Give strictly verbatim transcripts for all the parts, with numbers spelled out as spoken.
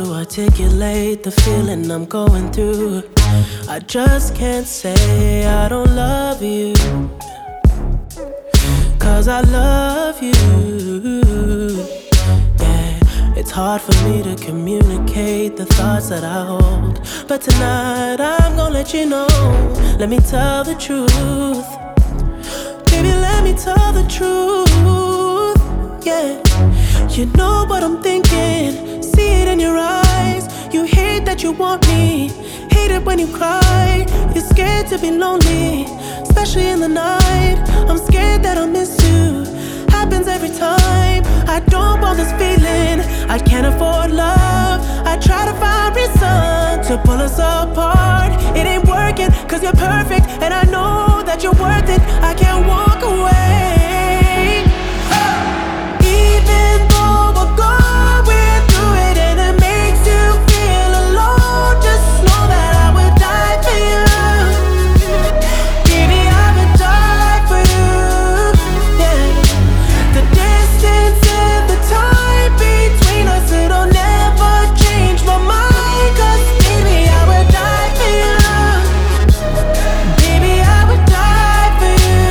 to articulate the feeling I'm going through. I just can't say I don't love you, 'cause I love you. Yeah, it's hard for me to communicate the thoughts that I hold, but tonight I'm gonna let you know. Let me tell the truth. Baby, let me tell the truth. Yeah, you know what I'm thinking. See it in your eyes. You hate that you want me. Hate it when you cry. You're scared to be lonely, especially in the night. I'm scared that I'll miss you. Happens every time. I don't want this feeling. I can't afford love. I try to find reason to pull us apart. It ain't working, 'cause you're perfect, and I know that you're worth it. I can't walk away. Even though we're going through it and it makes you feel alone, just know that I would die for you. Baby, I would die for you. Yeah. The distance and the time between us, it'll never change my mind. 'Cause baby, I would die for you. Baby, I would die for you.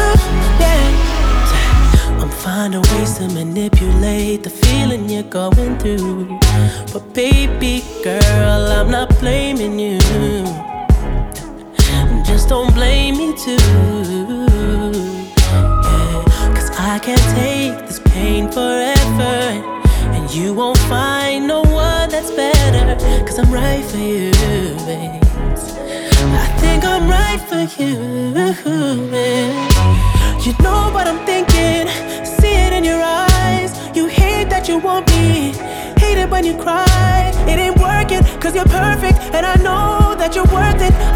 Yeah. I'm finding ways to manipulate the feeling you're going through, but baby girl, I'm not blaming you. Just don't blame me too. Yeah, 'cause I can't take this pain forever, and you won't find no one that's better. 'Cause I'm right for you, babe. I think I'm right for you, man. You know what I'm thinking. See it in your eyes. You hate that you want me. Hate it when you cry. It ain't working, 'cause you're perfect, and I know that you're worth it.